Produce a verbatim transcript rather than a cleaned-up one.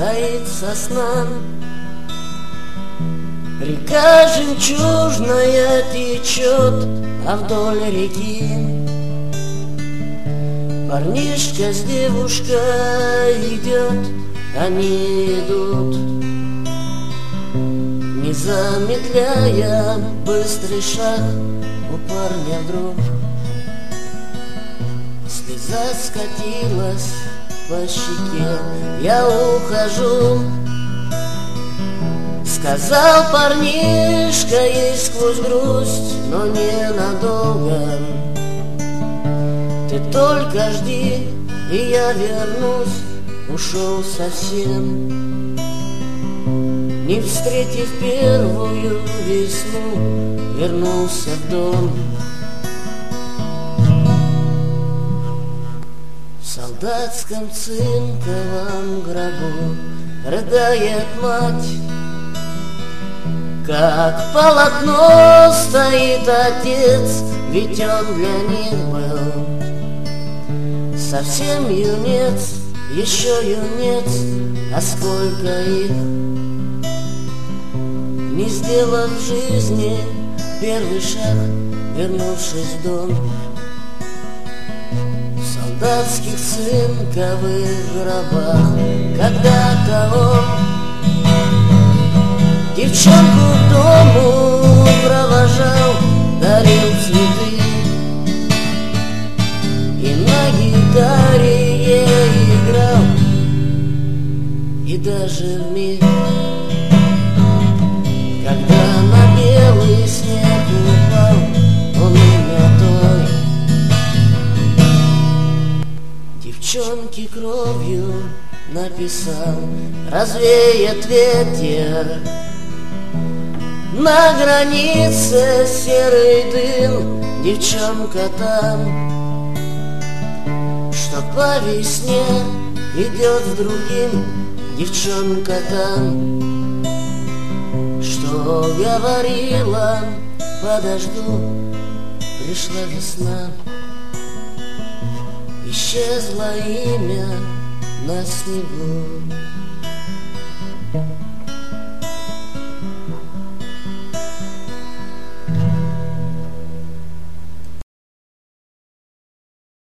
стоит сосна. Река жемчужная течет, а вдоль реки парнишка с девушкой идет, они идут, не замедляя быстрый шаг. У парня вдруг слеза скатилась по щеке. Я ухожу, сказал парнишка ей сквозь грусть, но ненадолго. Ты только жди, и я вернусь. Ушел совсем, не встретив первую весну, вернулся в дом. В солдатском цинковом гробу рыдает мать, как полотно стоит отец, ведь он для них был совсем юнец, еще юнец, а сколько их, не сделав в жизни первый шаг, вернувшись в дом. В солдатских цинковых гробах когда-то он девчонку к дому провожал, дарил цветы и на гитаре ей играл. И даже в миг, когда на белый снег упал, он имя той девчонки кровью написал. Развеет ветер на границе серый дым, девчонка там, что по весне идет с другим, девчонка там, что говорила подожду, пришла весна, исчезло имя на снегу.